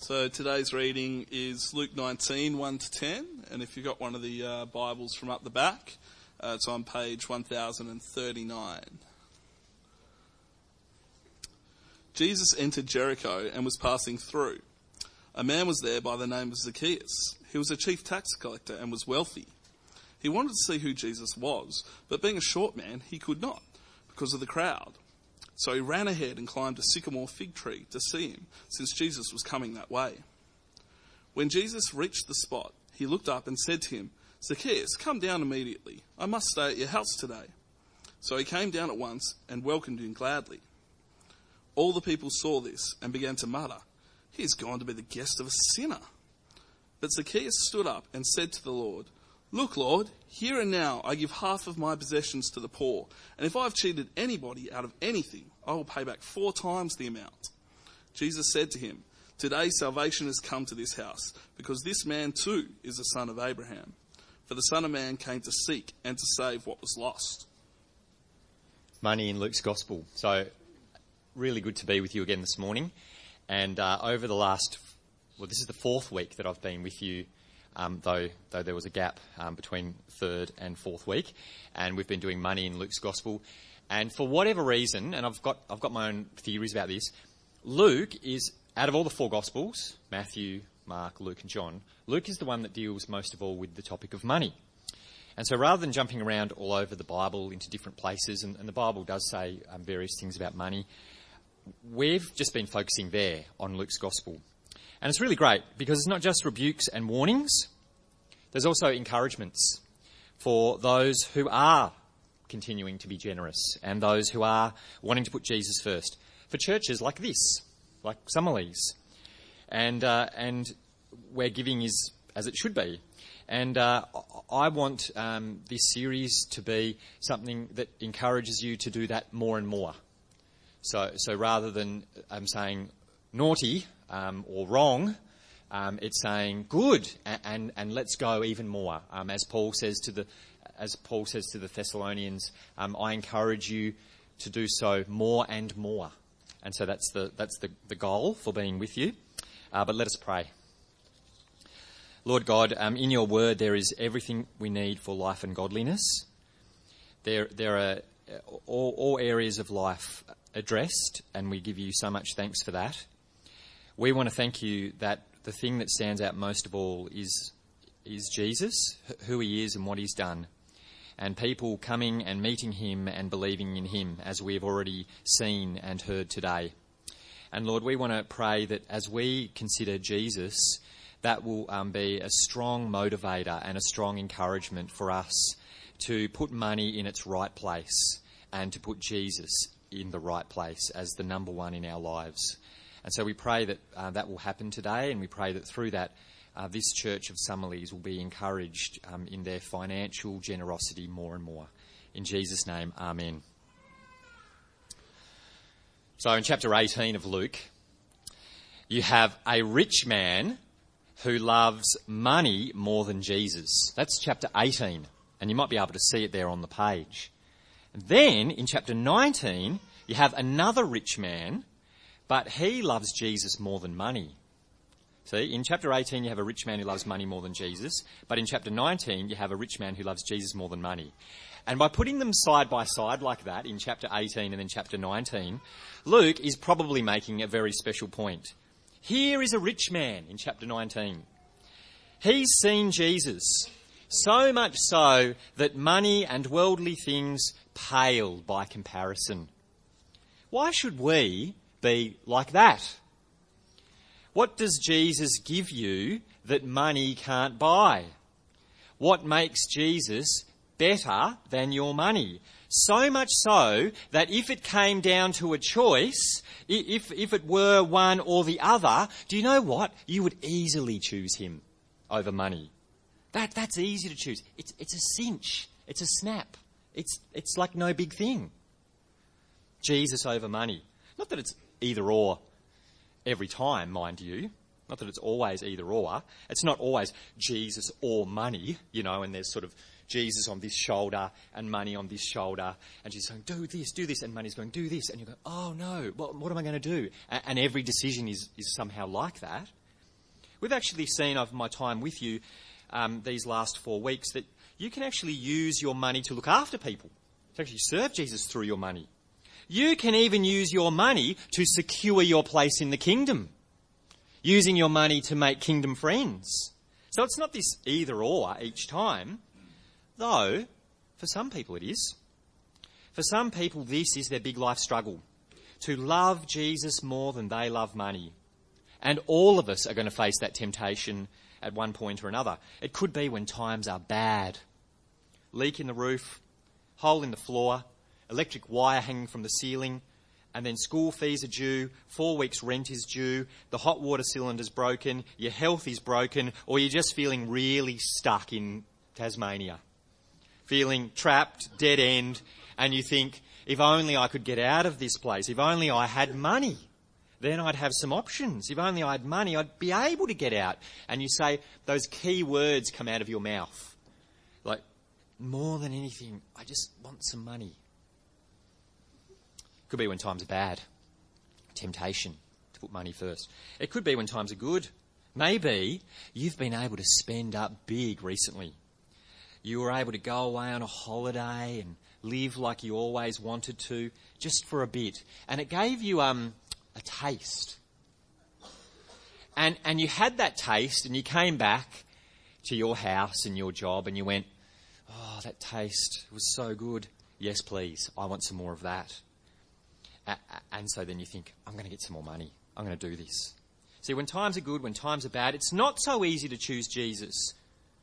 So today's reading is Luke 19, 1 to 10, and if you've got one of the Bibles from up the back, it's on page 1039. Jesus entered Jericho and was passing through. A man was there by the name of Zacchaeus. He was a chief tax collector and was wealthy. He wanted to see who Jesus was, but being a short man, he could not, because of the crowd. So he ran ahead and climbed a sycamore fig tree to see him, since Jesus was coming that way. When Jesus reached the spot, he looked up and said to him, "Zacchaeus, come down immediately. I must stay at your house today." So he came down at once and welcomed him gladly. All the people saw this and began to mutter, "He's gone to be the guest of a sinner." But Zacchaeus stood up and said to the Lord, "Look, Lord, here and now I give half of my possessions to the poor, and if I've cheated anybody out of anything, I will pay back 4 times the amount." Jesus said to him, "Today salvation has come to this house, because this man too is a son of Abraham. For the Son of Man came to seek and to save what was lost." Money in Luke's Gospel. So, really good to be with you again this morning. And over the last, this is the 4th week that I've been with you, though there was a gap between 3rd and 4th week, and we've been doing money in Luke's Gospel. And for whatever reason, and I've got my own theories about this, Luke is, out of all the 4 Gospels, Matthew, Mark, Luke and John, Luke is the one that deals most of all with the topic of money. And so rather than jumping around all over the Bible into different places, and the Bible does say various things about money, we've just been focusing there on Luke's Gospel. And it's really great because it's not just rebukes and warnings. There's also encouragements for those who are continuing to be generous and those who are wanting to put Jesus first. For churches like this, like Summerlees, and where giving is as it should be. And I want this series to be something that encourages you to do that more and more. So rather than saying naughty or wrong, it's saying good and let's go even more. As Paul says to the Thessalonians, I encourage you to do so more and more. And so that's the goal for being with you. But let us pray. Lord God, in your word there is everything we need for life and godliness. There are all areas of life addressed, and we give you so much thanks for that. We want to thank you that the thing that stands out most of all is Jesus, who he is and what he's done, and people coming and meeting him and believing in him, as we have already seen and heard today. And Lord, we want to pray that as we consider Jesus, that will be a strong motivator and a strong encouragement for us to put money in its right place and to put Jesus in the right place as the number one in our lives. And so we pray that that will happen today, and we pray that through that this church of Summerlees will be encouraged in their financial generosity more and more. In Jesus' name, amen. So in chapter 18 of Luke, you have a rich man who loves money more than Jesus. That's chapter 18, and you might be able to see it there on the page. And then in chapter 19, you have another rich man, but he loves Jesus more than money. See, in chapter 18, you have a rich man who loves money more than Jesus, but in chapter 19, you have a rich man who loves Jesus more than money. And by putting them side by side like that in chapter 18 and then chapter 19, Luke is probably making a very special point. Here is a rich man in chapter 19. He's seen Jesus, so much so that money and worldly things pale by comparison. Why should we be like that? What does Jesus give you that money can't buy? What makes Jesus better than your money? So much so that if it came down to a choice, if it were one or the other, do you know what? You would easily choose him over money. That's easy to choose. It's a cinch. It's a snap. It's like no big thing. Jesus over money. Not that it's either or every time, mind you. Not that it's always either or. It's not always Jesus or money, and there's sort of Jesus on this shoulder and money on this shoulder, and she's saying, do this, and money's going, do this, and you go, oh no, what am I going to do? And every decision is somehow like that. We've actually seen over my time with you these last 4 weeks that you can actually use your money to look after people, to actually serve Jesus through your money. You can even use your money to secure your place in the kingdom, using your money to make kingdom friends. So it's not this either or each time, though for some people it is. For some people this is their big life struggle, to love Jesus more than they love money. And all of us are going to face that temptation at one point or another. It could be when times are bad. Leak in the roof, hole in the floor, electric wire hanging from the ceiling, and then school fees are due, 4 weeks rent is due, the hot water cylinder's broken, your health is broken, or you're just feeling really stuck in Tasmania. Feeling trapped, dead end, and you think, if only I could get out of this place, if only I had money, then I'd have some options. If only I had money, I'd be able to get out. And you say, those key words come out of your mouth. Like, more than anything, I just want some money. Could be when times are bad. Temptation to put money first. It could be when times are good. Maybe you've been able to spend up big recently. You were able to go away on a holiday and live like you always wanted to, just for a bit. And it gave you a taste. And you had that taste and you came back to your house and your job and you went, oh, that taste was so good. Yes, please, I want some more of that. And so then you think, I'm going to get some more money. I'm going to do this. See, when times are good, when times are bad, it's not so easy to choose Jesus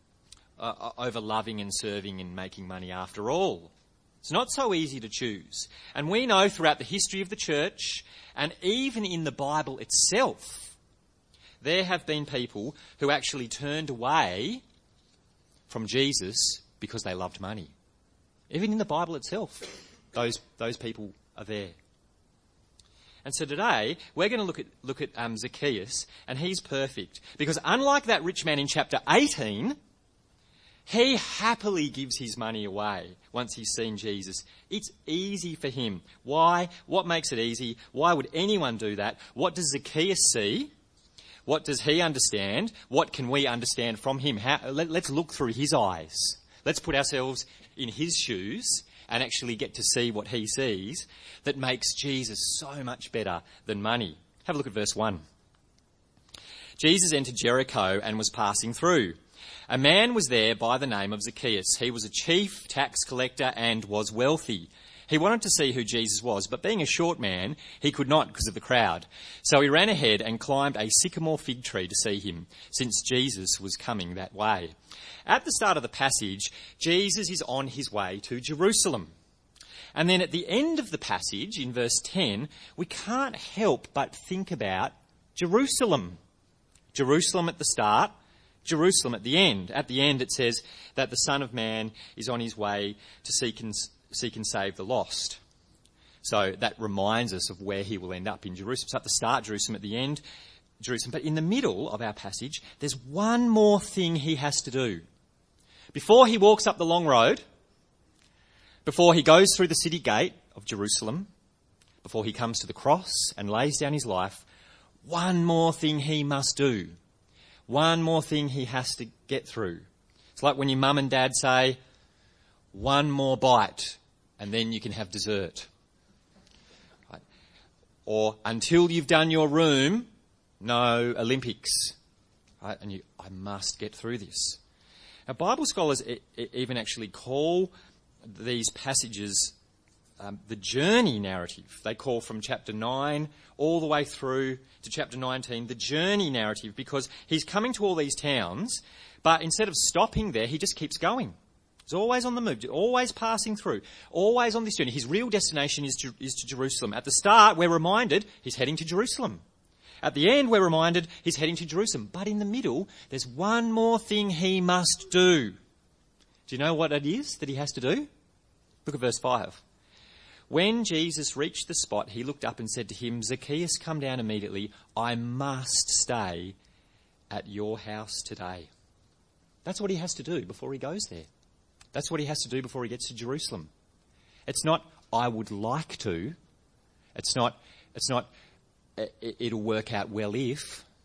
over loving and serving and making money after all. It's not so easy to choose. And we know throughout the history of the church, and even in the Bible itself, there have been people who actually turned away from Jesus because they loved money. Even in the Bible itself, those people are there. And so today, we're going to look at Zacchaeus, and he's perfect. Because unlike that rich man in chapter 18, he happily gives his money away once he's seen Jesus. It's easy for him. Why? What makes it easy? Why would anyone do that? What does Zacchaeus see? What does he understand? What can we understand from him? Let's look through his eyes. Let's put ourselves in his shoes and actually get to see what he sees that makes Jesus so much better than money. Have a look at verse 1. Jesus entered Jericho and was passing through. A man was there by the name of Zacchaeus. He was a chief tax collector and was wealthy. He wanted to see who Jesus was, but being a short man, he could not because of the crowd. So he ran ahead and climbed a sycamore fig tree to see him, since Jesus was coming that way. At the start of the passage, Jesus is on his way to Jerusalem. And then at the end of the passage, in verse 10, we can't help but think about Jerusalem. Jerusalem at the start, Jerusalem at the end. At the end it says that the Son of Man is on his way to seek and save the lost. So that reminds us of where he will end up in Jerusalem. So at the start, Jerusalem, at the end, Jerusalem. But in the middle of our passage, there's one more thing he has to do. Before he walks up the long road, before he goes through the city gate of Jerusalem, before he comes to the cross and lays down his life, one more thing he must do. One more thing he has to get through. It's like when your mum and dad say, one more bite and then you can have dessert. Right? Or until you've done your room, no Olympics. Right? And I must get through this. Now, Bible scholars even actually call these passages the journey narrative. They call from chapter 9 all the way through to chapter 19 the journey narrative, because he's coming to all these towns, but instead of stopping there, he just keeps going. He's always on the move, always passing through, always on this journey. His real destination is to Jerusalem. At the start, we're reminded he's heading to Jerusalem. At the end, we're reminded he's heading to Jerusalem. But in the middle, there's one more thing he must do. Do you know what it is that he has to do? Look at verse 5. When Jesus reached the spot, he looked up and said to him, Zacchaeus, come down immediately. I must stay at your house today. That's what he has to do before he goes there. That's what he has to do before he gets to Jerusalem. It's not, I would like to. It's not, it'll work out well if.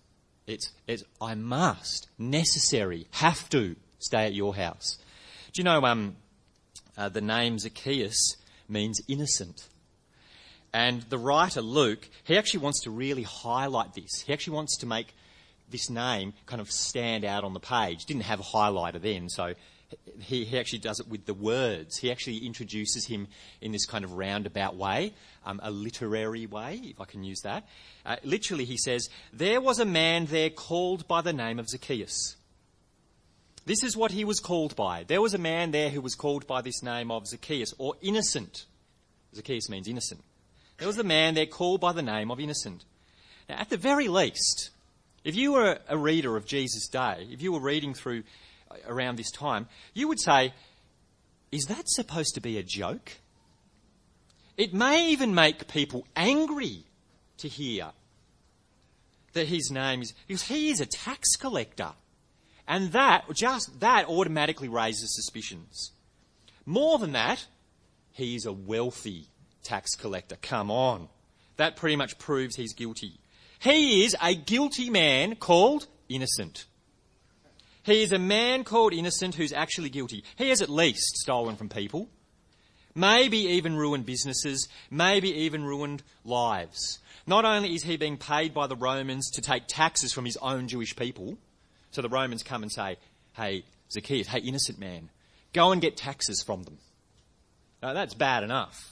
It's I must, necessary, have to stay at your house. Do you know the name Zacchaeus means innocent? And the writer Luke, he actually wants to really highlight this. He actually wants to make this name kind of stand out on the page. Didn't have a highlighter then, so he actually does it with the words. He actually introduces him in this kind of roundabout way, a literary way, if I can use that. Literally, he says, there was a man there called by the name of Zacchaeus. This is what he was called by. There was a man there who was called by this name of Zacchaeus, or innocent. Zacchaeus means innocent. There was a man there called by the name of innocent. Now, at the very least, if you were a reader of Jesus' day, if you were reading through around this time, you would say, is that supposed to be a joke? It may even make people angry to hear that his name is, because he is a tax collector. And that automatically raises suspicions. More than that, he is a wealthy tax collector. Come on. That pretty much proves he's guilty. He is a guilty man called innocent. He is a man called innocent who's actually guilty. He has at least stolen from people, maybe even ruined businesses, maybe even ruined lives. Not only is he being paid by the Romans to take taxes from his own Jewish people, so the Romans come and say, hey, Zacchaeus, hey, innocent man, go and get taxes from them. Now, that's bad enough.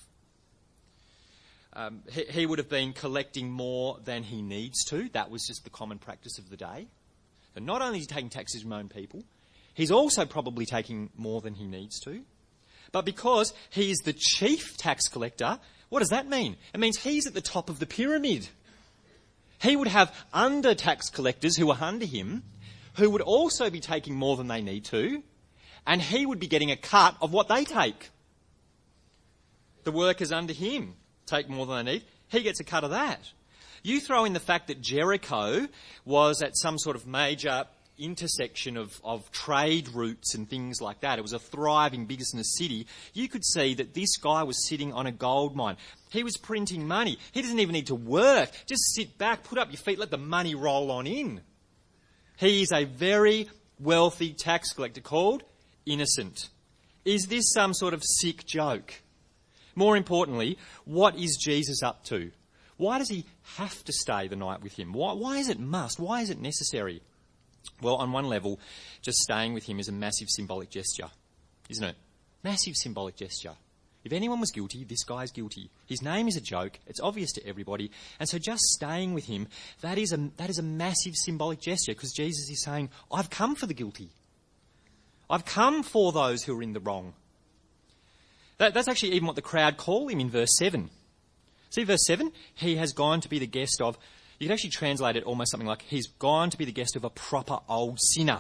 He would have been collecting more than he needs to. That was just the common practice of the day. And not only is he taking taxes from his own people, he's also probably taking more than he needs to. But because he is the chief tax collector, what does that mean? It means he's at the top of the pyramid. He would have under tax collectors who are under him, who would also be taking more than they need to, and he would be getting a cut of what they take. The workers under him take more than they need. He gets a cut of that. You throw in the fact that Jericho was at some sort of major intersection of trade routes and things like that. It was a thriving business city. You could see that this guy was sitting on a gold mine. He was printing money. He doesn't even need to work. Just sit back, put up your feet, let the money roll on in. He is a very wealthy tax collector called innocent. Is this some sort of sick joke? More importantly, what is Jesus up to? Why does he have to stay the night with him? Why is it must? Why is it necessary? Well, on one level, just staying with him is a massive symbolic gesture, isn't it? Massive symbolic gesture. If anyone was guilty, this guy's guilty. His name is a joke. It's obvious to everybody. And so just staying with him, that is a massive symbolic gesture, because Jesus is saying, I've come for the guilty. I've come for those who are in the wrong. That's actually even what the crowd call him in verse 7. See verse 7? He has gone to be the guest of, you could actually translate it almost something like, he's gone to be the guest of a proper old sinner.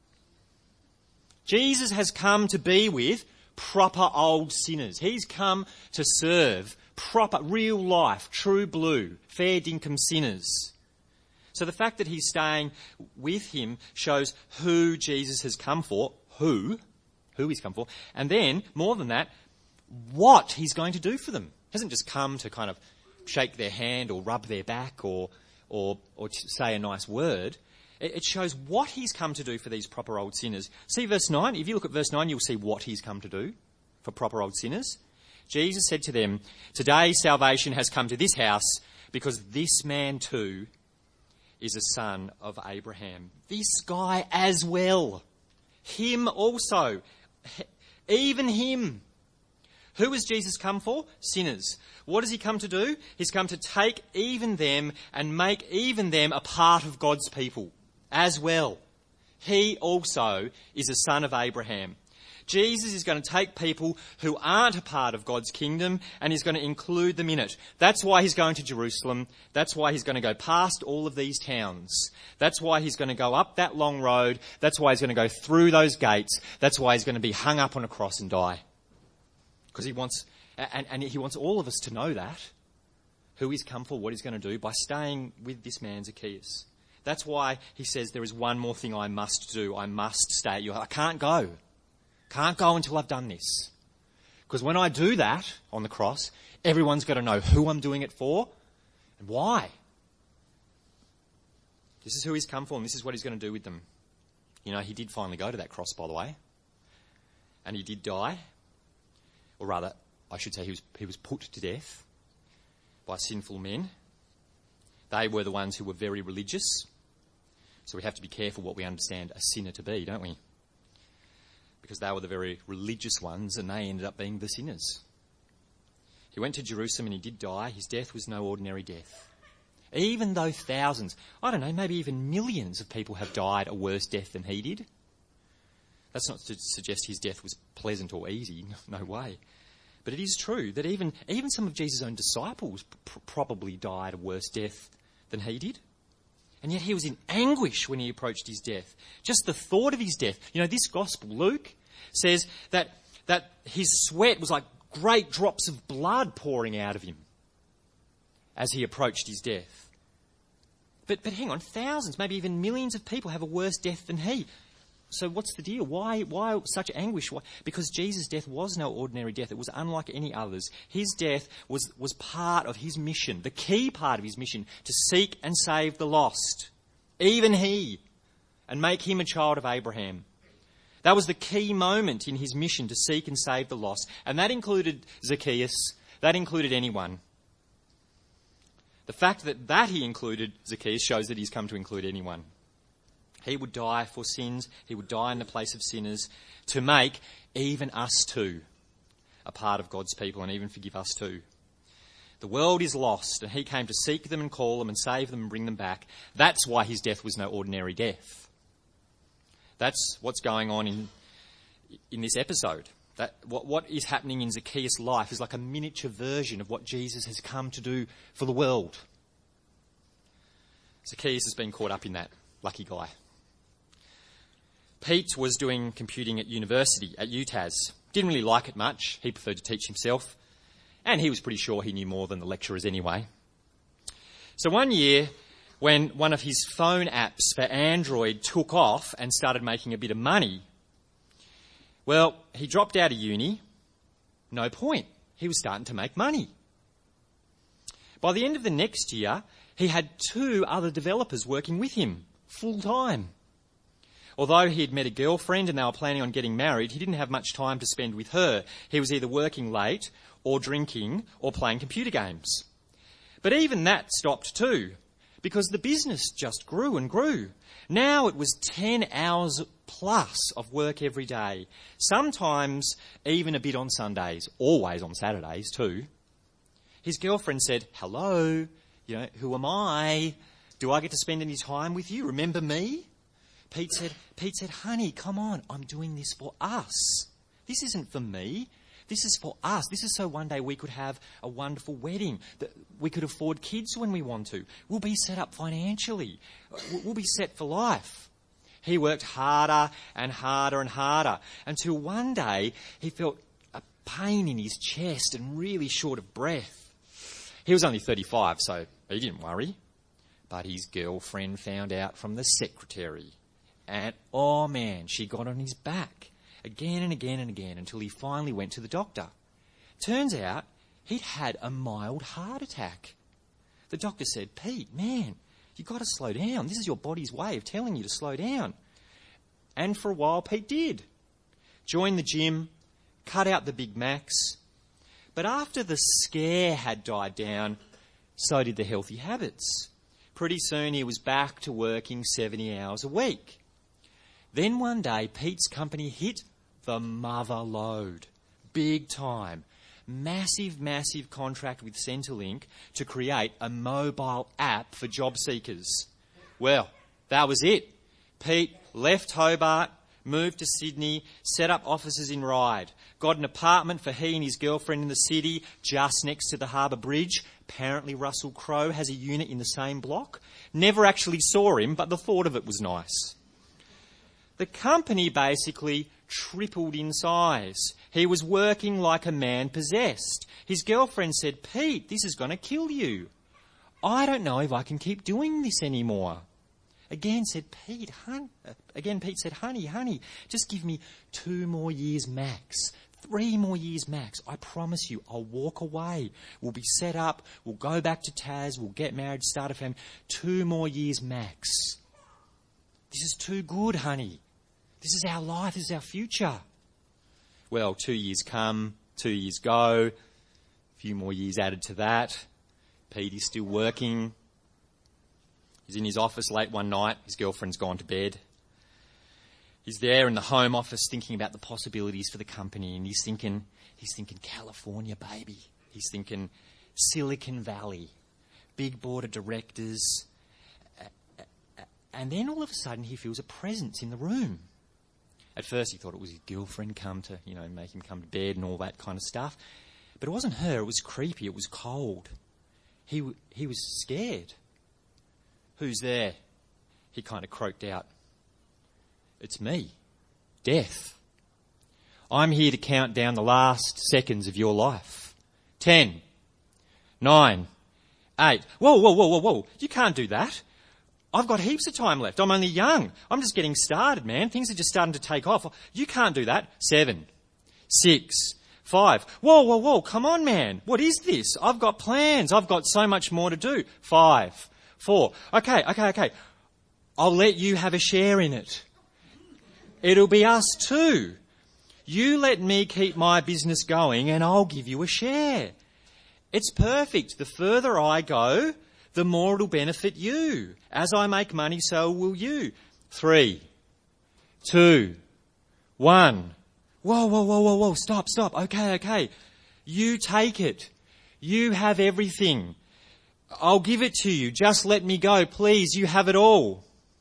Jesus has come to be with proper old sinners. He's come to serve proper, real life, true blue, fair dinkum sinners. So the fact that he's staying with him shows who Jesus has come for, who he's come for, and then, more than that, what he's going to do for them. He hasn't just come to kind of shake their hand or rub their back or say a nice word. It shows what he's come to do for these proper old sinners. See verse 9? If you look at verse 9, you'll see what he's come to do for proper old sinners. Jesus said to them, today salvation has come to this house because this man too is a son of Abraham. This guy as well. Him also. Even him. Who has Jesus come for? Sinners. What does he come to do? He's come to take even them and make even them a part of God's people as well. He also is a son of Abraham. Jesus is going to take people who aren't a part of God's kingdom and he's going to include them in it. That's why he's going to Jerusalem. That's why he's going to go past all of these towns. That's why he's going to go up that long road. That's why he's going to go through those gates. That's why he's going to be hung up on a cross and die. Because he wants, and he wants all of us to know that, who he's come for, what he's going to do, by staying with this man Zacchaeus. That's why he says, there is one more thing I must do. I must stay at your house. I can't go. Can't go until I've done this. Because when I do that on the cross, everyone's got to know who I'm doing it for and why. This is who he's come for, and this is what he's going to do with them. You know, he did finally go to that cross, by the way. And he did die. Or rather, I should say he was put to death by sinful men. They were the ones who were very religious. So we have to be careful what we understand a sinner to be, don't we? Because they were the very religious ones, and they ended up being the sinners. He went to Jerusalem and he did die. His death was no ordinary death. Even though thousands, I don't know, maybe even millions of people have died a worse death than he did. That's not to suggest his death was pleasant or easy, no way. But it is true that even some of Jesus' own disciples probably died a worse death than he did. And yet he was in anguish when he approached his death. Just the thought of his death. You know, this gospel, Luke, says that his sweat was like great drops of blood pouring out of him as he approached his death. But hang on, thousands, maybe even millions of people have a worse death than he. So what's the deal? Why such anguish? Why? Because Jesus' death was no ordinary death. It was unlike any others. His death was part of his mission, the key part of his mission, to seek and save the lost, even he, and make him a child of Abraham. That was the key moment in his mission, to seek and save the lost. And that included Zacchaeus. That included anyone. The fact that he included Zacchaeus shows that he's come to include anyone. He would die for sins. He would die in the place of sinners to make even us too a part of God's people, and even forgive us too. The world is lost, and he came to seek them and call them and save them and bring them back. That's why his death was no ordinary death. That's what's going on in this episode. That what is happening in Zacchaeus' life is like a miniature version of what Jesus has come to do for the world. Zacchaeus has been caught up in that. Lucky guy. Pete was doing computing at university, at UTAS. Didn't really like it much. He preferred to teach himself. And he was pretty sure he knew more than the lecturers anyway. So one year, when one of his phone apps for Android took off and started making a bit of money, well, he dropped out of uni. No point. He was starting to make money. By the end of the next year, he had 2 other developers working with him, full time. Although he had met a girlfriend and they were planning on getting married, he didn't have much time to spend with her. He was either working late or drinking or playing computer games. But even that stopped too, because the business just grew and grew. Now it was 10 hours plus of work every day, sometimes even a bit on Sundays, always on Saturdays too. His girlfriend said, "Hello, who am I? Do I get to spend any time with you? Remember me?" Pete said, "Honey, come on, I'm doing this for us. This isn't for me. This is for us. This is so one day we could have a wonderful wedding, that we could afford kids when we want to. We'll be set up financially. We'll be set for life." He worked harder and harder and harder until one day he felt a pain in his chest and really short of breath. He was only 35, so he didn't worry. But his girlfriend found out from the secretary. And, oh man, she got on his back again and again and again until he finally went to the doctor. Turns out he'd had a mild heart attack. The doctor said, "Pete, man, you've got to slow down. This is your body's way of telling you to slow down." And for a while, Pete did. Joined the gym, cut out the Big Macs. But after the scare had died down, so did the healthy habits. Pretty soon he was back to working 70 hours a week. Then one day, Pete's company hit the mother load. Big time. Massive, massive contract with Centrelink to create a mobile app for job seekers. Well, that was it. Pete left Hobart, moved to Sydney, set up offices in Ryde, got an apartment for he and his girlfriend in the city just next to the Harbour Bridge. Apparently Russell Crowe has a unit in the same block. Never actually saw him, but the thought of it was nice. The company basically tripled in size. He was working like a man possessed. His girlfriend said, "Pete, this is going to kill you. I don't know if I can keep doing this anymore." Again Pete said, honey, just give me 2 more years max. 3 more years max. I promise you, I'll walk away. We'll be set up. We'll go back to Tas. We'll get married, start a family. 2 more years max. This is too good, honey. This is our life. This is our future. Well, 2 years come, 2 years go. A few more years added to that. Petey's still working. He's in his office late one night. His girlfriend's gone to bed. He's there in the home office thinking about the possibilities for the company, and he's thinking California, baby. He's thinking Silicon Valley, big board of directors. And then all of a sudden he feels a presence in the room. At first he thought it was his girlfriend come to, make him come to bed and all that kind of stuff. But it wasn't her. It was creepy. It was cold. He was scared. Who's there? He kind of croaked out. It's me, Death. I'm here to count down the last seconds of your life. 10, 9, 8. Whoa. You can't do that. I've got heaps of time left. I'm only young. I'm just getting started, man. Things are just starting to take off. You can't do that. 7, 6, 5. Whoa. Come on, man. What is this? I've got plans. I've got so much more to do. 5, 4. Okay. I'll let you have a share in it. It'll be us too. You let me keep my business going and I'll give you a share. It's perfect. The further I go, the more it'll benefit you. As I make money, so will you. 3, 2, 1. Whoa. Stop. Okay. You take it. You have everything. I'll give it to you. Just let me go. Please, you have it all.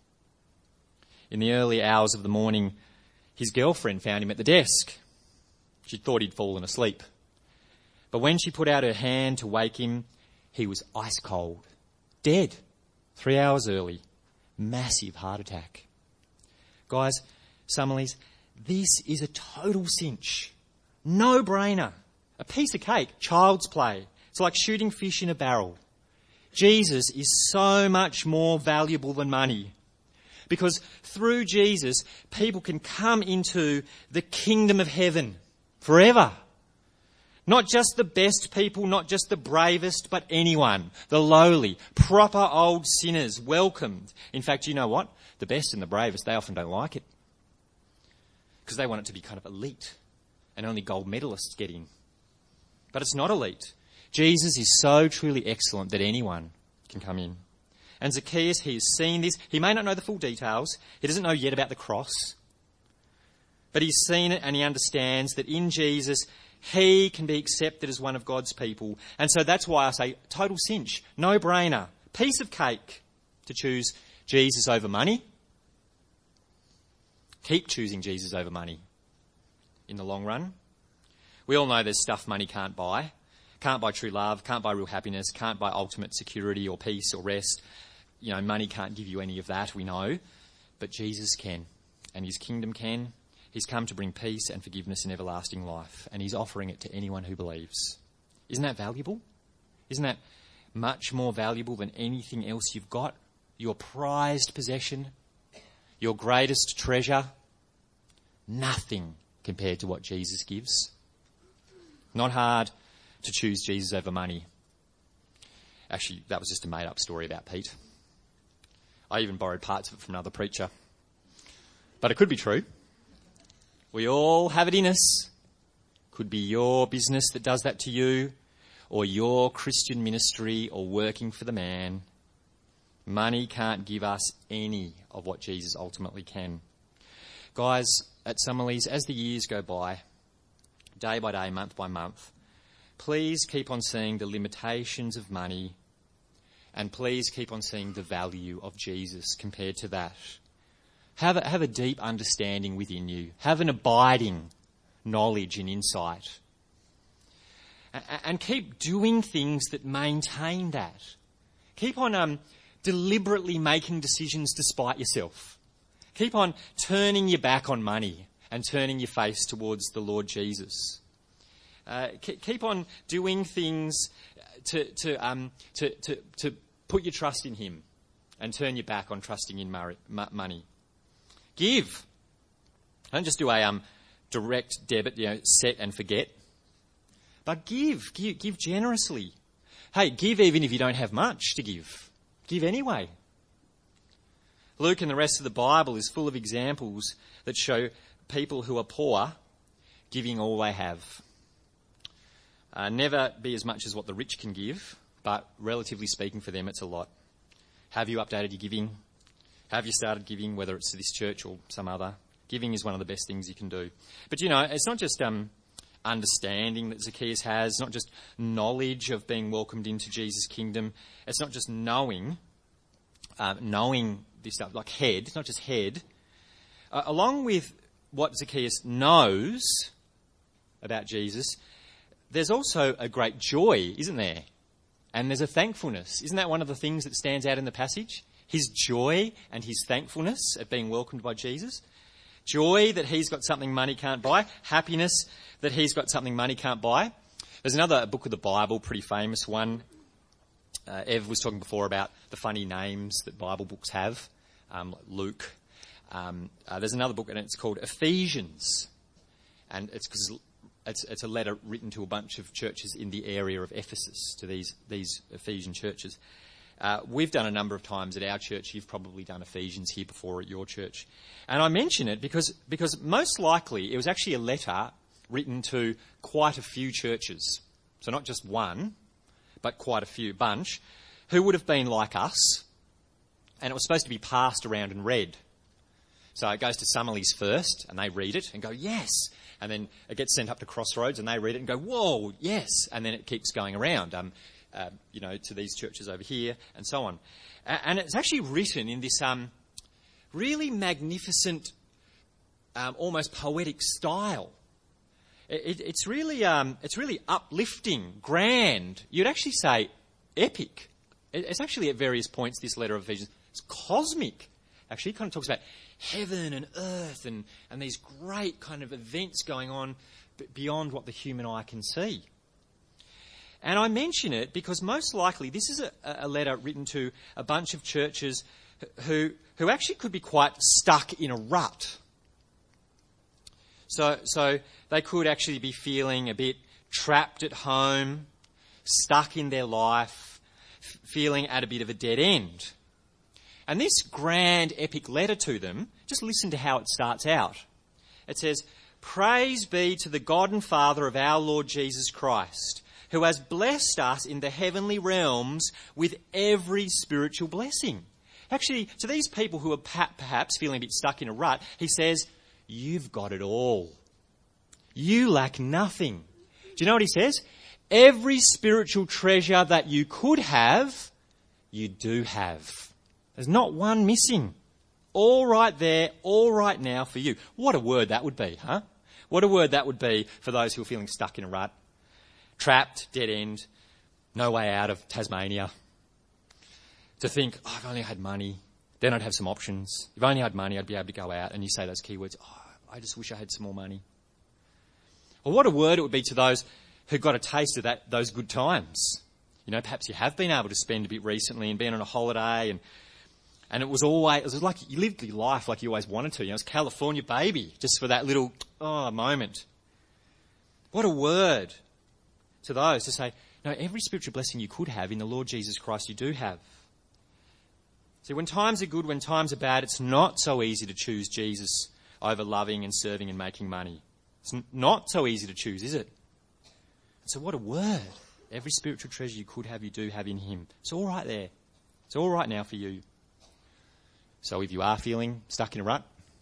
In the early hours of the morning, his girlfriend found him at the desk. She thought he'd fallen asleep. But when she put out her hand to wake him, he was ice cold. Dead. 3 hours early. Massive heart attack. Guys, Summerleys, this is a total cinch. No brainer. A piece of cake. Child's play. It's like shooting fish in a barrel. Jesus is so much more valuable than money. Because through Jesus, people can come into the kingdom of heaven forever. Not just the best people, not just the bravest, but anyone. The lowly, proper old sinners, welcomed. In fact, you know what? The best and the bravest, they often don't like it. Because they want it to be kind of elite. And only gold medalists get in. But it's not elite. Jesus is so truly excellent that anyone can come in. And Zacchaeus, he has seen this. He may not know the full details. He doesn't know yet about the cross. But he's seen it and he understands that in Jesus, he can be accepted as one of God's people. And so that's why I say total cinch, no brainer, piece of cake to choose Jesus over money. Keep choosing Jesus over money in the long run. We all know there's stuff money can't buy. Can't buy true love, can't buy real happiness, can't buy ultimate security or peace or rest. Money can't give you any of that, we know. But Jesus can, and his kingdom can. He's come to bring peace and forgiveness and everlasting life, and he's offering it to anyone who believes. Isn't that valuable? Isn't that much more valuable than anything else you've got? Your prized possession, your greatest treasure? Nothing compared to what Jesus gives. Not hard to choose Jesus over money. Actually, that was just a made-up story about Pete. I even borrowed parts of it from another preacher. But it could be true. We all have it in us. Could be your business that does that to you, or your Christian ministry, or working for the man. Money can't give us any of what Jesus ultimately can. Guys, at Summerleys, as the years go by, day by day, month by month, please keep on seeing the limitations of money, and please keep on seeing the value of Jesus compared to that. Have a deep understanding within you. Have an abiding knowledge and insight. And keep doing things that maintain that. Keep on deliberately making decisions despite yourself. Keep on turning your back on money and turning your face towards the Lord Jesus. Keep on doing things to put your trust in him and turn your back on trusting in money. Give. Don't just do a direct debit, set and forget. But give generously. Hey, give even if you don't have much to give. Give anyway. Luke and the rest of the Bible is full of examples that show people who are poor giving all they have. Never be as much as what the rich can give, but relatively speaking for them, it's a lot. Have you updated your giving? Have you started giving, whether it's to this church or some other? Giving is one of the best things you can do. But, it's not just understanding that Zacchaeus has. It's not just knowledge of being welcomed into Jesus' kingdom. It's not just knowing this stuff, like head. It's not just head. Along with what Zacchaeus knows about Jesus, there's also a great joy, isn't there? And there's a thankfulness. Isn't that one of the things that stands out in the passage? His joy and his thankfulness at being welcomed by Jesus. Joy that he's got something money can't buy. Happiness that he's got something money can't buy. There's another book of the Bible, pretty famous one. Ev was talking before about the funny names that Bible books have. Luke. There's another book, and it's called Ephesians. And it's because it's a letter written to a bunch of churches in the area of Ephesus, to these Ephesian churches. We've done a number of times at our church. You've probably done Ephesians here before at your church. And I mention it because most likely it was actually a letter written to quite a few churches. So not just one, but quite a few, bunch, who would have been like us. And it was supposed to be passed around and read. So it goes to Summerleys first, and they read it and go, yes. And then it gets sent up to Crossroads, and they read it and go, whoa, yes. And then it keeps going around, to these churches over here, and so on. And it's actually written in this really magnificent, almost poetic style. It's really uplifting, grand. You'd actually say epic. It's actually at various points, this letter of Ephesians, it's cosmic. Actually, it kind of talks about heaven and earth and these great kind of events going on beyond what the human eye can see. And I mention it because most likely this is a letter written to a bunch of churches who actually could be quite stuck in a rut. So they could actually be feeling a bit trapped at home, stuck in their life, feeling at a bit of a dead end. And this grand epic letter to them, just listen to how it starts out. It says, "Praise be to the God and Father of our Lord Jesus Christ, who has blessed us in the heavenly realms with every spiritual blessing." Actually, to these people who are perhaps feeling a bit stuck in a rut, he says, you've got it all. You lack nothing. Do you know what he says? Every spiritual treasure that you could have, you do have. There's not one missing. All right there, all right now for you. What a word that would be, huh? What a word that would be for those who are feeling stuck in a rut. Trapped, dead end, no way out of Tasmania. To think, if I only had money, then I'd have some options. If I only had money, I'd be able to go out. And you say those key words, I just wish I had some more money. Or what a word it would be to those who got a taste of those good times. Perhaps you have been able to spend a bit recently and been on a holiday and it was like you lived your life like you always wanted to. It was California baby, just for that little moment. What a word to those to say, no, every spiritual blessing you could have in the Lord Jesus Christ, you do have. See, when times are good, when times are bad, it's not so easy to choose Jesus over loving and serving and making money. It's not so easy to choose, is it? So what a word. Every spiritual treasure you could have, you do have in him. It's all right there. It's all right now for you. So if you are feeling stuck in a rut,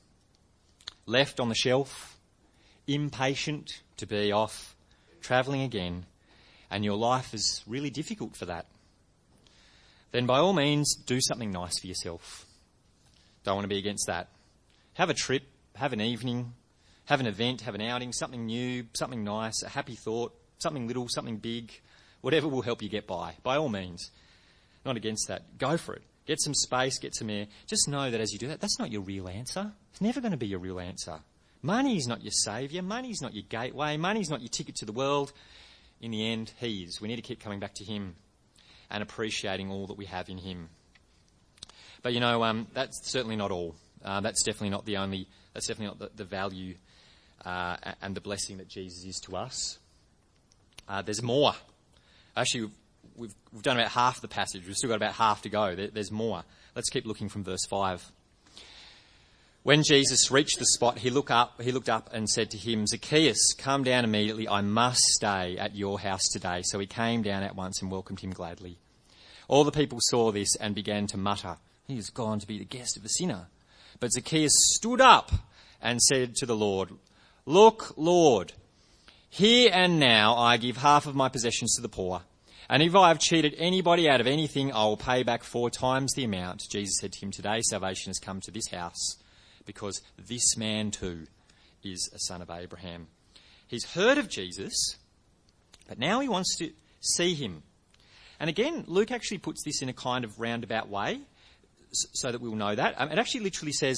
left on the shelf, impatient to be off, travelling again, and your life is really difficult for that, then by all means, do something nice for yourself. Don't want to be against that. Have a trip, have an evening, have an event, have an outing, something new, something nice, a happy thought, something little, something big, whatever will help you get by all means. Not against that. Go for it. Get some space, get some air. Just know that as you do that, that's not your real answer. It's never going to be your real answer. Money's not your saviour. Money's not your gateway. Money's not your ticket to the world. In the end, he is. We need to keep coming back to him and appreciating all that we have in him. But, that's certainly not all. That's definitely not the value and the blessing that Jesus is to us. There's more. Actually, we've done about half the passage. We've still got about half to go. There's more. Let's keep looking from verse 5. When Jesus reached the spot, he looked up and said to him, "Zacchaeus, come down immediately. I must stay at your house today." So he came down at once and welcomed him gladly. All the people saw this and began to mutter, "He has gone to be the guest of a sinner." But Zacchaeus stood up and said to the Lord, "Look, Lord, here and now I give half of my possessions to the poor. And if I have cheated anybody out of anything, I will pay back 4 times the amount." Jesus said to him, "Today salvation has come to this house, because this man too is a son of Abraham." He's heard of Jesus, but now he wants to see him. And again, Luke actually puts this in a kind of roundabout way, so that we'll know that. It actually literally says,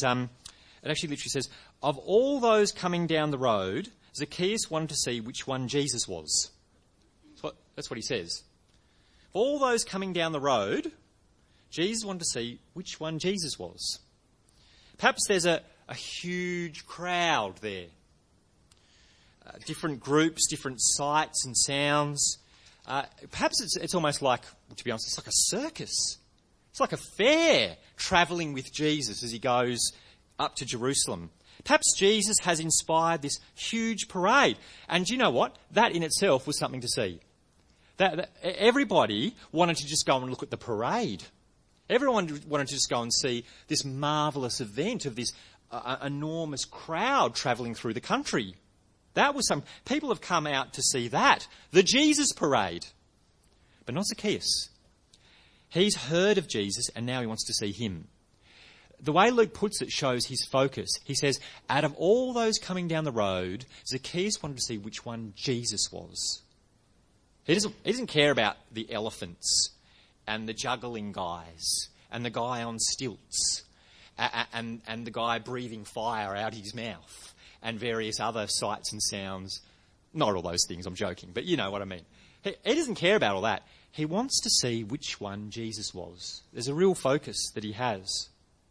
of all those coming down the road, Zacchaeus wanted to see which one Jesus was. That's what he says. Of all those coming down the road, Jesus wanted to see which one Jesus was. Perhaps there's a huge crowd there. Different groups, different sights and sounds. Perhaps it's almost like, to be honest, it's like a circus. It's like a fair travelling with Jesus as he goes up to Jerusalem. Perhaps Jesus has inspired this huge parade. And do you know what? That in itself was something to see. That everybody wanted to just go and look at the parade. Everyone wanted to just go and see this marvellous event of this enormous crowd travelling through the country. That was people have come out to see that. The Jesus parade. But not Zacchaeus. He's heard of Jesus and now he wants to see him. The way Luke puts it shows his focus. He says, out of all those coming down the road, Zacchaeus wanted to see which one Jesus was. He doesn't care about the elephants and the juggling guys and the guy on stilts and the guy breathing fire out his mouth and various other sights and sounds. Not all those things, I'm joking, but you know what I mean. He doesn't care about all that. He wants to see which one Jesus was. There's a real focus that he has.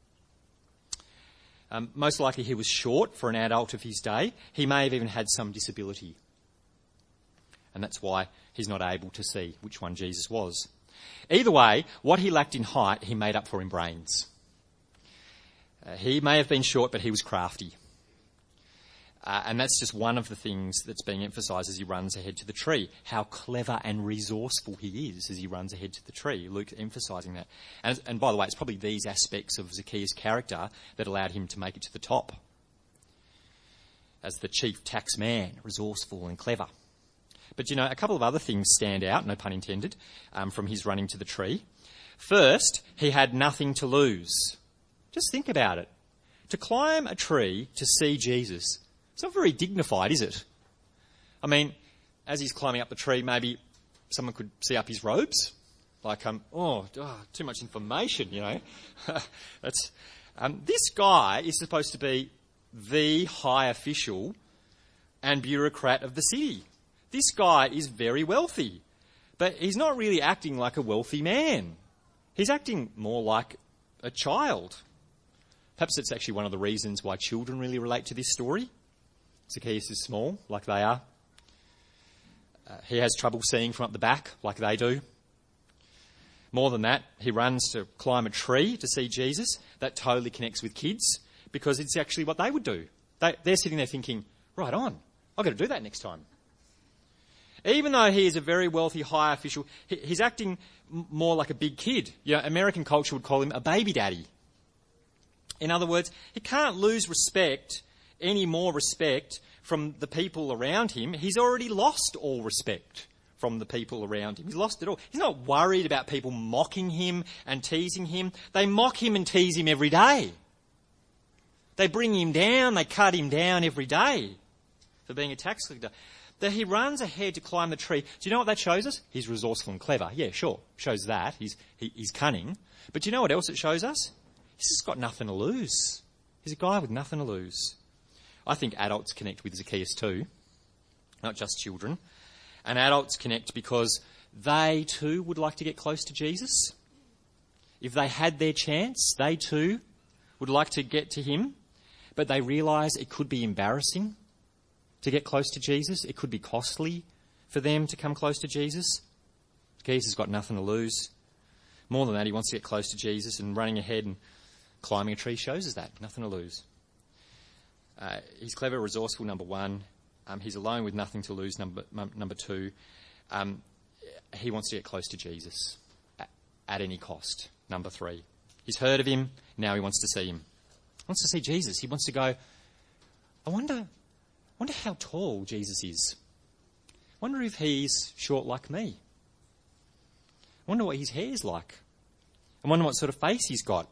Most likely he was short for an adult of his day. He may have even had some disability. And that's why he's not able to see which one Jesus was. Either way, what he lacked in height, he made up for in brains. He may have been short, but he was crafty. And that's just one of the things that's being emphasised as he runs ahead to the tree. How clever and resourceful he is as he runs ahead to the tree. Luke's emphasising that. And by the way, it's probably these aspects of Zacchaeus' character that allowed him to make it to the top. As the chief tax man, resourceful and clever. But, you know, a couple of other things stand out, no pun intended, from his running to the tree. First, he had nothing to lose. Just think about it. To climb a tree to see Jesus, it's not very dignified, is it? I mean, as he's climbing up the tree, maybe someone could see up his robes. Like, too much information, you know. This guy is supposed to be the high official and bureaucrat of the city. This guy is very wealthy, but he's not really acting like a wealthy man. He's acting more like a child. Perhaps it's actually one of the reasons why children really relate to this story. Zacchaeus is small, like they are. He has trouble seeing from up the back, like they do. More than that, he runs to climb a tree to see Jesus. That totally connects with kids, because it's actually what they would do. They're sitting there thinking, right on, I've got to do that next time. Even though he is a very wealthy high official, he's acting more like a big kid. You know, American culture would call him a baby daddy. In other words, he can't lose any more respect from the people around him. He's already lost all respect from the people around him. He's lost it all. He's not worried about people mocking him and teasing him. They mock him and tease him every day. They bring him down, they cut him down every day for being a tax collector. That he runs ahead to climb the tree. Do you know what that shows us? He's resourceful and clever. Yeah, sure. Shows that. He's cunning. But do you know what else it shows us? He's just got nothing to lose. He's a guy with nothing to lose. I think adults connect with Zacchaeus too, not just children. And adults connect because they too would like to get close to Jesus. If they had their chance, they too would like to get to him, but they realise it could be embarrassing. to get close to Jesus. It could be costly for them to come close to Jesus. Zacchaeus has got nothing to lose. More than that, he wants to get close to Jesus, and running ahead and climbing a tree shows us that. Nothing to lose. He's clever, resourceful, number one. He's alone with nothing to lose, number two. He wants to get close to Jesus at any cost, number three. He's heard of him, now he wants to see him. He wants to see Jesus. He wants to go, I wonder how tall Jesus is. I wonder if he's short like me. I wonder what his hair's like. I wonder what sort of face he's got.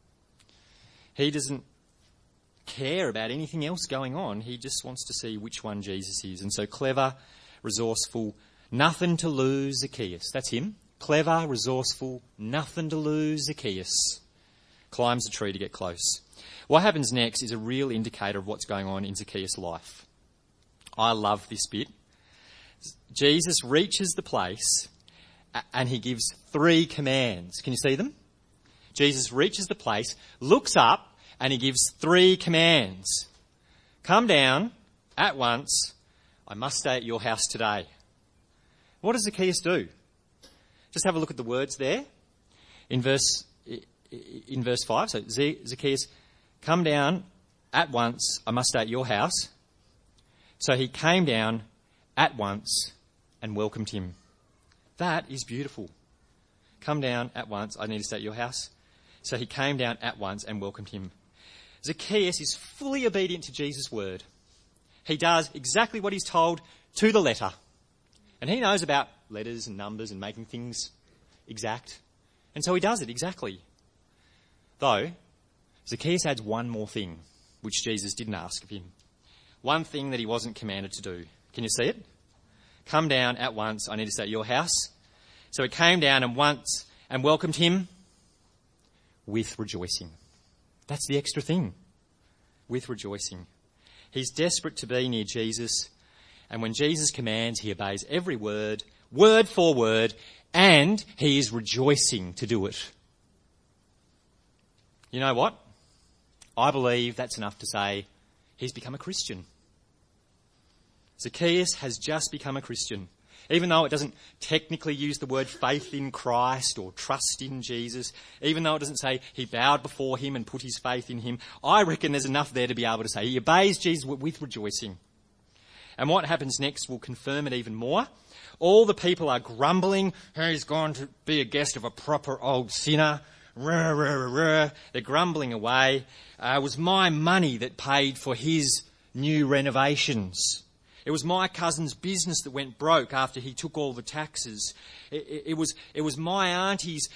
He doesn't care about anything else going on. He just wants to see which one Jesus is. And so clever, resourceful, nothing to lose Zacchaeus. That's him. Clever, resourceful, nothing to lose Zacchaeus. Climbs a tree to get close. What happens next is a real indicator of what's going on in Zacchaeus' life. I love this bit. Jesus reaches the place and he gives 3 commands. Can you see them? Jesus reaches the place, looks up, and he gives 3 commands. Come down at once. I must stay at your house today. What does Zacchaeus do? Just have a look at the words there in verse 5. So Zacchaeus, come down at once. I must stay at your house. So he came down at once and welcomed him. That is beautiful. Come down at once. I need to stay at your house. So he came down at once and welcomed him. Zacchaeus is fully obedient to Jesus' word. He does exactly what he's told to the letter. And he knows about letters and numbers and making things exact. And so he does it exactly. Though, Zacchaeus adds one more thing, which Jesus didn't ask of him. One thing that he wasn't commanded to do. Can you see it? Come down at once. I need to stay at your house. So he came down and welcomed him with rejoicing. That's the extra thing. With rejoicing. He's desperate to be near Jesus. And when Jesus commands, he obeys every word, word for word, and he is rejoicing to do it. You know what? I believe that's enough to say he's become a Christian. Zacchaeus has just become a Christian. Even though it doesn't technically use the word faith in Christ or trust in Jesus, even though it doesn't say he bowed before him and put his faith in him, I reckon there's enough there to be able to say he obeys Jesus with rejoicing. And what happens next will confirm it even more. All the people are grumbling, he's gone to be a guest of a proper old sinner. Rah, rah, rah, rah. They're grumbling away. It was my money that paid for his new renovations. It was my cousin's business that went broke after he took all the taxes. It was my auntie's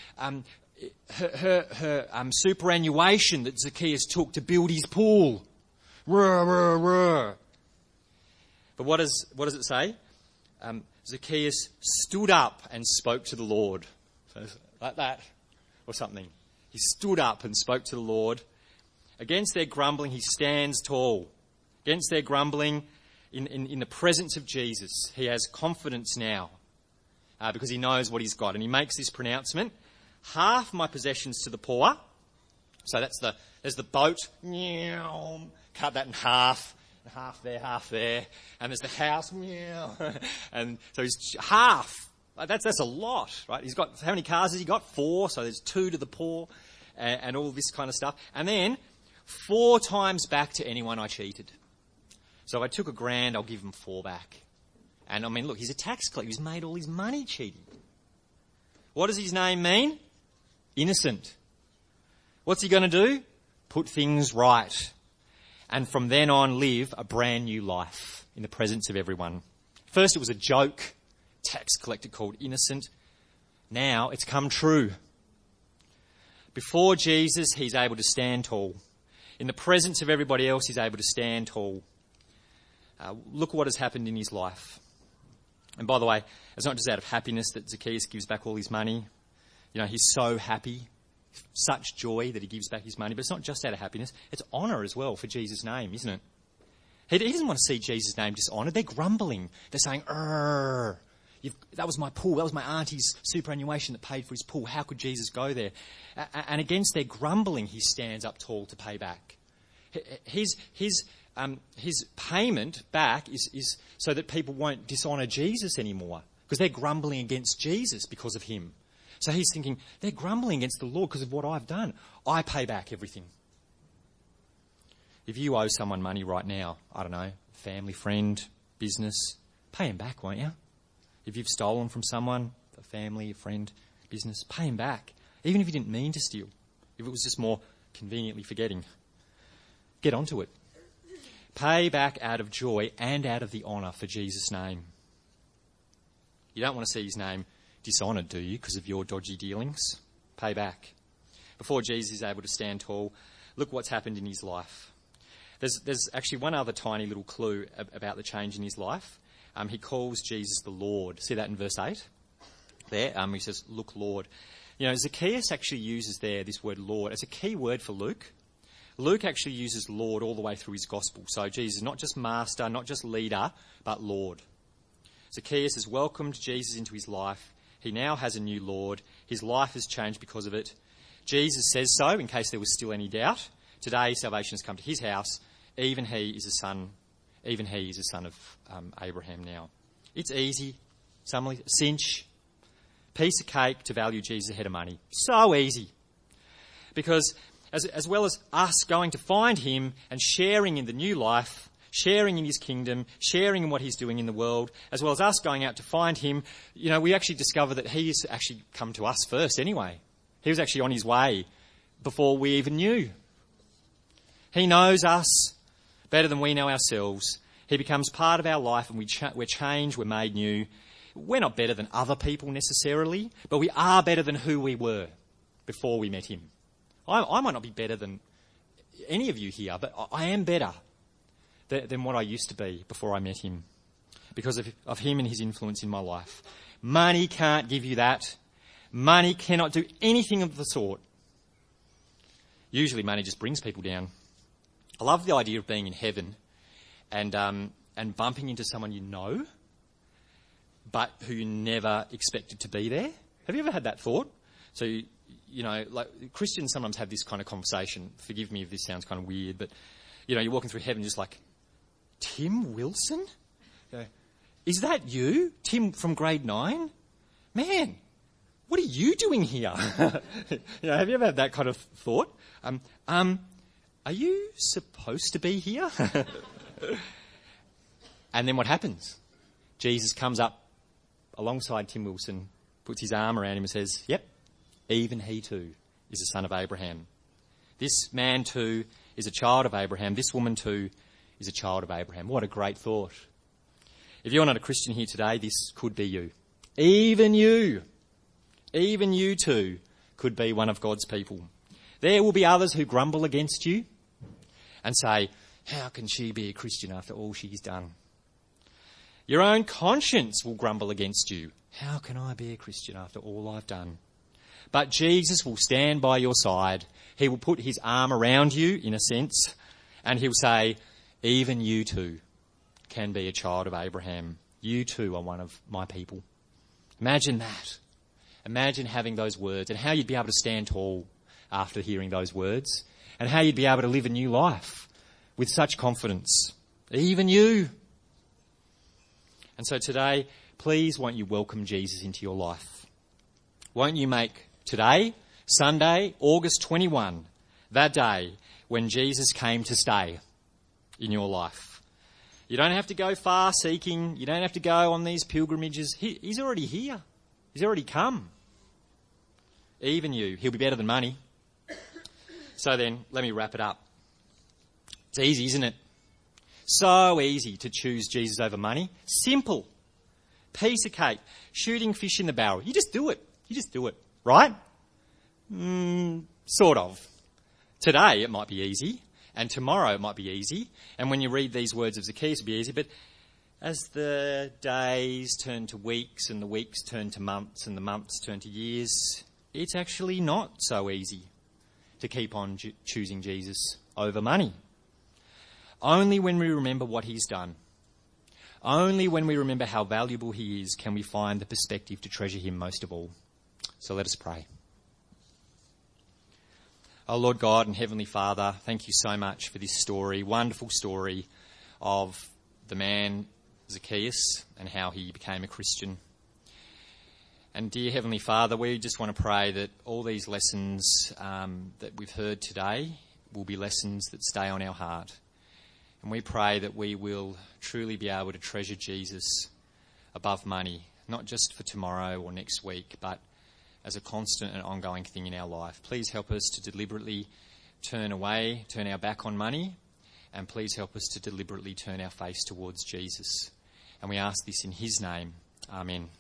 her superannuation that Zacchaeus took to build his pool. Rah, rah, rah. But what does it say? Zacchaeus stood up and spoke to the Lord. So, like that or something. He stood up and spoke to the Lord. Against their grumbling, he stands tall. Against their grumbling, in the presence of Jesus, he has confidence now because he knows what he's got. And he makes this pronouncement, half my possessions to the poor. So there's the boat. Cut that in half. Half there. And there's the house. And so he's half. That's a lot, right? He's got, how many cars has he got? 4. So there's 2 to the poor and all this kind of stuff. And then 4 times back to anyone I cheated. So if I took $1,000, I'll give him 4 back. And I mean, look, he's a tax collector. He's made all his money cheating. What does his name mean? Innocent. What's he going to do? Put things right. And from then on, live a brand new life in the presence of everyone. First, it was a joke. Tax collector called innocent. Now it's come true. Before Jesus, he's able to stand tall. In the presence of everybody else, he's able to stand tall. Look what has happened in his life. And by the way, it's not just out of happiness that Zacchaeus gives back all his money. You know, he's so happy, such joy that he gives back his money. But it's not just out of happiness. It's honour as well for Jesus' name, isn't it? He doesn't want to see Jesus' name dishonoured. They're grumbling. They're saying, that was my pool. That was my auntie's superannuation that paid for his pool. How could Jesus go there? And against their grumbling, he stands up tall to pay back. His his payment back is so that people won't dishonour Jesus anymore, because they're grumbling against Jesus because of him. So he's thinking, they're grumbling against the Lord because of what I've done. I pay back everything. If you owe someone money right now, I don't know, family, friend, business, pay him back, won't you? If you've stolen from someone, a family, a friend, business, pay him back. Even if you didn't mean to steal. If it was just more conveniently forgetting. Get onto it. Pay back out of joy and out of the honour for Jesus' name. You don't want to see his name dishonoured, do you, because of your dodgy dealings? Pay back. Before Jesus is able to stand tall, look what's happened in his life. There's actually one other tiny little clue about the change in his life. He calls Jesus the Lord. See that in verse 8? There, he says, look, Lord. You know, Zacchaeus actually uses there this word Lord as a key word for Luke. Luke actually uses Lord all the way through his gospel. So Jesus is not just master, not just leader, but Lord. Zacchaeus has welcomed Jesus into his life. He now has a new Lord. His life has changed because of it. Jesus says so, in case there was still any doubt. Today, salvation has come to his house. Even he is a son of Abraham now. It's easy. Cinch. Piece of cake to value Jesus ahead of money. So easy. Because as well as us going to find him and sharing in the new life, sharing in his kingdom, sharing in what he's doing in the world, as well as us going out to find him, you know, we actually discover that he's actually come to us first anyway. He was actually on his way before we even knew. He knows us better than we know ourselves. He becomes part of our life and we're changed, we're made new. We're not better than other people necessarily, but we are better than who we were before we met him. I might not be better than any of you here, but I am better than what I used to be before I met him because of him and his influence in my life. Money can't give you that. Money cannot do anything of the sort. Usually money just brings people down. I love the idea of being in heaven and bumping into someone you know, but who you never expected to be there. Have you ever had that thought? So, you know, like Christians sometimes have this kind of conversation. Forgive me if this sounds kind of weird, but, you know, you're walking through heaven just like, Tim Wilson? Is that you? Tim from grade 9? Man, what are you doing here? You know, have you ever had that kind of thought? Are you supposed to be here? And then what happens? Jesus comes up alongside Tim Wilson, puts his arm around him and says, yep, even he too is a son of Abraham. This man too is a child of Abraham. This woman too is a child of Abraham. What a great thought. If you're not a Christian here today, this could be you. Even you too could be one of God's people. There will be others who grumble against you and say, how can she be a Christian after all she's done? Your own conscience will grumble against you. How can I be a Christian after all I've done? But Jesus will stand by your side. He will put his arm around you, in a sense, and he'll say, even you too can be a child of Abraham. You too are one of my people. Imagine that. Imagine having those words and how you'd be able to stand tall after hearing those words and how you'd be able to live a new life with such confidence. Even you. And so today, please won't you welcome Jesus into your life? Won't you make today, Sunday, August 21, that day when Jesus came to stay in your life? You don't have to go far seeking. You don't have to go on these pilgrimages. He's already here. He's already come. Even you. He'll be better than money. So then, let me wrap it up. It's easy, isn't it? So easy to choose Jesus over money. Simple. Piece of cake. Shooting fish in the barrel. You just do it. Right? Sort of. Today it might be easy. And tomorrow it might be easy. And when you read these words of Zacchaeus, it'll be easy. But as the days turn to weeks and the weeks turn to months and the months turn to years, it's actually not so easy to keep on choosing Jesus over money. Only when we remember what he's done, only when we remember how valuable he is, can we find the perspective to treasure him most of all. So let us pray. Oh, Lord God and Heavenly Father, thank you so much for this story, wonderful story of the man Zacchaeus and how he became a Christian. And dear Heavenly Father, we just want to pray that all these lessons that we've heard today will be lessons that stay on our heart. And we pray that we will truly be able to treasure Jesus above money, not just for tomorrow or next week, but as a constant and ongoing thing in our life. Please help us to deliberately turn our back on money, and please help us to deliberately turn our face towards Jesus. And we ask this in his name. Amen.